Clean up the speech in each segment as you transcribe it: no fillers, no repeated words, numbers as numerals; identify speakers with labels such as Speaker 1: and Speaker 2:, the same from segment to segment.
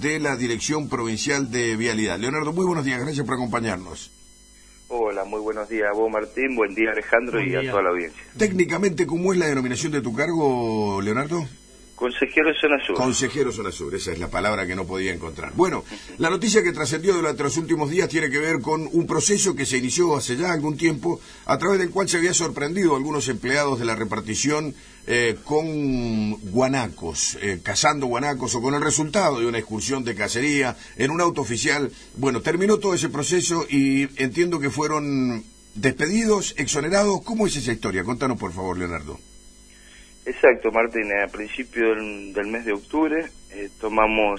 Speaker 1: de la Dirección Provincial de Vialidad. Leonardo, muy buenos días, gracias por acompañarnos.
Speaker 2: Hola, muy buenos días a vos, Martín, buen día, Alejandro, y a toda la audiencia.
Speaker 1: Técnicamente, ¿cómo es la denominación de tu cargo, Leonardo?
Speaker 2: Consejero de Zona Sur.
Speaker 1: Consejero Zona Sur, esa es la palabra que no podía encontrar. Bueno, la noticia que trascendió durante los últimos días tiene que ver con un proceso que se inició hace ya algún tiempo, a través del cual se había sorprendido a algunos empleados de la repartición con guanacos, cazando guanacos, o con el resultado de una excursión de cacería en un auto oficial. Bueno, terminó todo ese proceso y entiendo que fueron despedidos, exonerados. ¿Cómo es esa historia? Contanos, por favor, Leonardo.
Speaker 2: Exacto, Martín, a principios del mes de octubre tomamos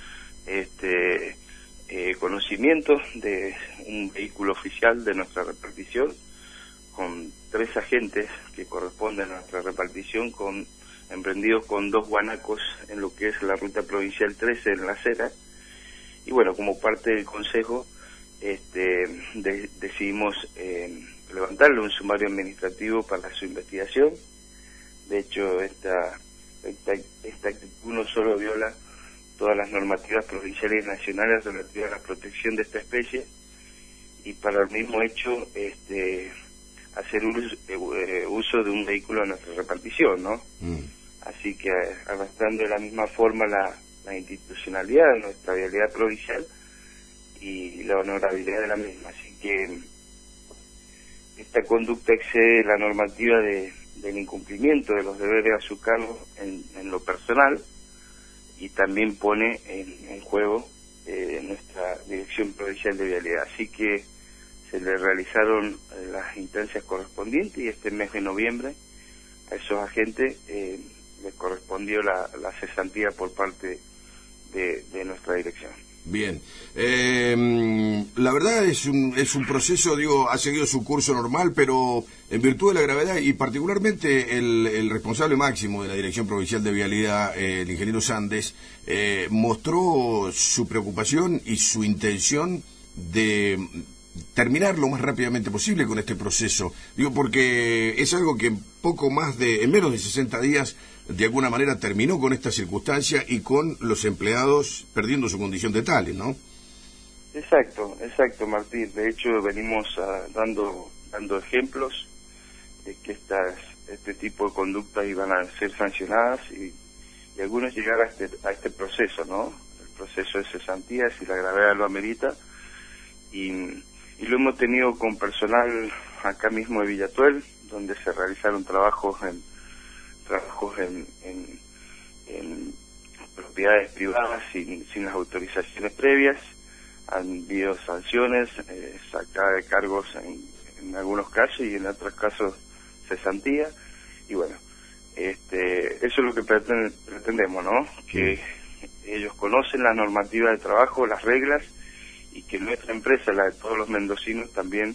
Speaker 2: conocimiento de un vehículo oficial de nuestra repartición con 3 agentes que corresponden a nuestra repartición, emprendidos con 2 guanacos en lo que es la ruta provincial 13 en La Cera. Y bueno, como parte del consejo decidimos levantarle un sumario administrativo para su investigación. De hecho, esta actitud no solo viola todas las normativas provinciales y nacionales relativas a la protección de esta especie, y para el mismo hecho hacer uso de un vehículo de nuestra repartición, ¿no? Así que arrastrando de la misma forma la institucionalidad de nuestra vialidad provincial y la honorabilidad de la misma. Así que esta conducta excede la normativa del incumplimiento de los deberes a su cargo en lo personal, y también pone en juego nuestra Dirección Provincial de Vialidad. Así que se le realizaron las instancias correspondientes, y este mes de noviembre a esos agentes les correspondió la cesantía por parte de nuestra dirección.
Speaker 1: Bien, la verdad es un proceso, ha seguido su curso normal, pero en virtud de la gravedad, y particularmente el responsable máximo de la Dirección Provincial de Vialidad, el ingeniero Sandes, mostró su preocupación y su intención de terminar lo más rápidamente posible con este proceso. Porque es algo que en menos de 60 días, de alguna manera terminó con esta circunstancia y con los empleados perdiendo su condición de tales, ¿no?
Speaker 2: Exacto, Martín. De hecho, venimos dando ejemplos de que este tipo de conductas iban a ser sancionadas, y algunos llegar a este proceso, ¿no? El proceso de cesantía, si la gravedad lo amerita, y lo hemos tenido con personal acá mismo de Villatuel, donde se realizaron trabajos en propiedades privadas sin las autorizaciones previas. Han habido sanciones, sacada de cargos en algunos casos, y en otros casos cesantía. Y bueno, eso es lo que pretendemos, ¿no? Que ellos conocen la normativa de trabajo, las reglas, y que nuestra empresa, la de todos los mendocinos, también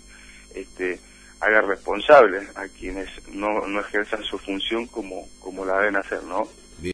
Speaker 2: haga responsables a quienes no ejerzan su función como la deben hacer, ¿no?